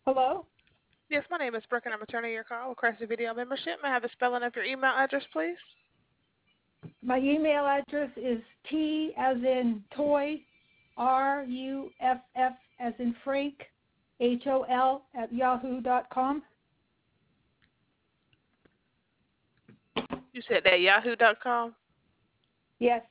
Hello? Yes, my name is Brooke, and I'm returning your call. Request a video membership. May I have the spelling of your email address, please? My email address is T as in toy, RUFF as in Frank, HOL at yahoo.com. You said that yahoo.com. Yes.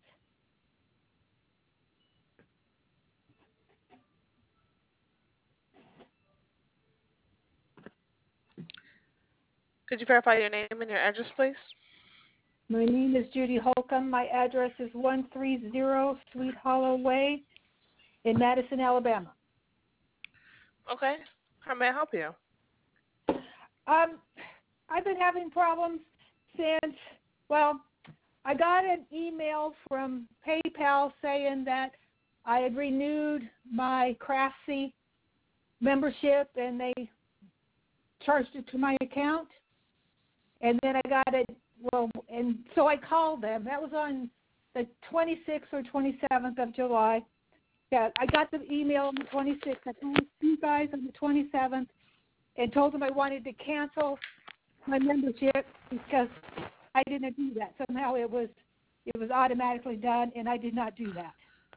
Could you verify your name and your address, please? My name is Judy Holcomb. My address is 130 Sweet Hollow Way in Madison, Alabama. Okay. How may I help you? Um, I've been having problems since, well, I got an email from PayPal saying that I had renewed my Craftsy membership and they charged it to my account. And then I got it, well, and so I called them. That was on the 26th or 27th of July. Yeah, I got the email on the 26th. I called you guys on the 27th and told them I wanted to cancel my membership because I didn't do that. Somehow it was automatically done, and I did not do that.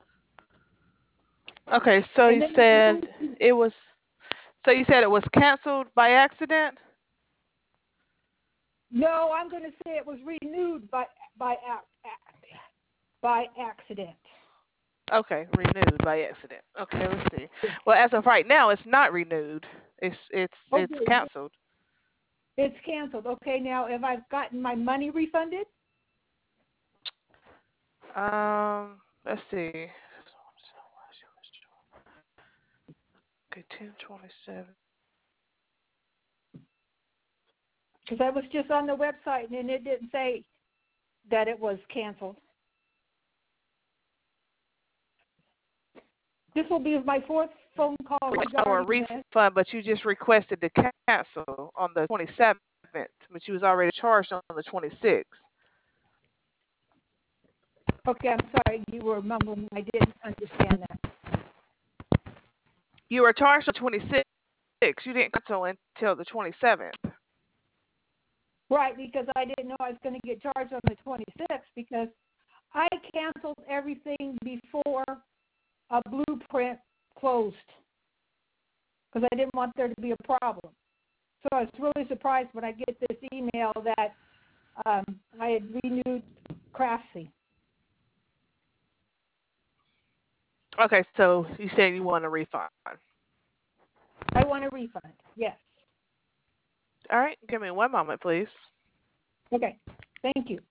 Okay, so And you then said it was. So you said it was canceled by accident. no, I'm going to say it was renewed by by accident. Okay, renewed by accident. Okay, let's see. Well, as of right now, it's not renewed. It's Okay, canceled. it's canceled. Okay, now have I gotten my money refunded? Let's see. Okay, 10/27. Because I was just on the website and it didn't say that it was canceled. This will be my fourth phone call Or a regarding this. refund, but you just requested to cancel on the 27th, but you was already charged on the 26th. Okay, I'm sorry, you were mumbling. I didn't understand that. You were charged on 26th. You didn't cancel until the 27th. Right, because I didn't know I was going to get charged on the 26th because I canceled everything before a blueprint closed because I didn't want there to be a problem. So I was really surprised when I get this email that I had renewed Craftsy. Okay, so you said you want a refund. I want a refund. Yes. All right, give me one moment, please. Okay. Thank you.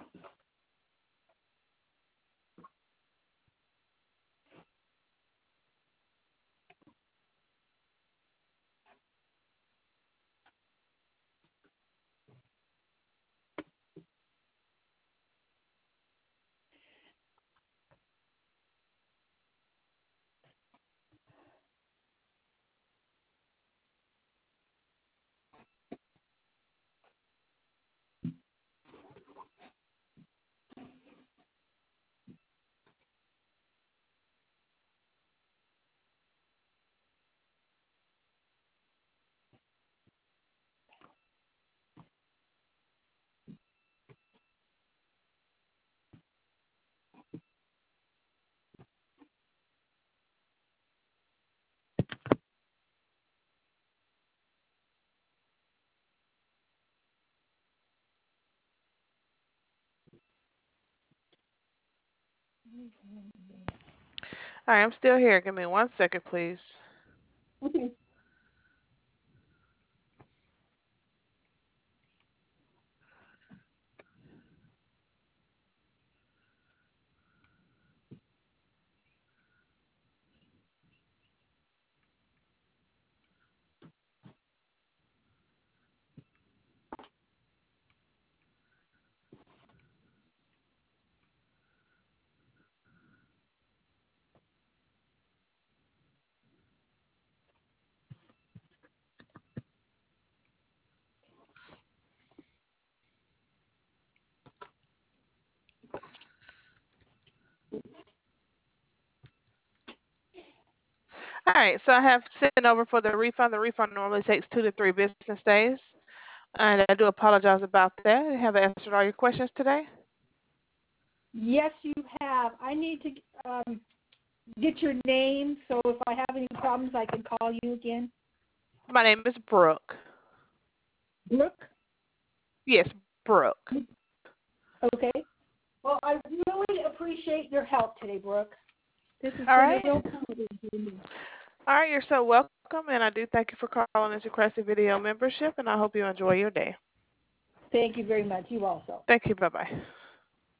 All right, I'm still here. Give me 1 second, please. Okay. right, so I have sent over for the refund. The refund normally takes 2 to 3 business days. And I do apologize about that. Have I answered all your questions today? Yes, you have. I need to get your name, so if I have any problems, I can call you again. My name is Brooke. Brooke? Yes, Brooke. Okay. Well, I really appreciate your help today, Brooke. This has All been right. a real pleasure to me. All right, you're so welcome, and I do thank you for calling into Cressy Video membership, and I hope you enjoy your day. Thank you very much. You also. Thank you. Bye-bye.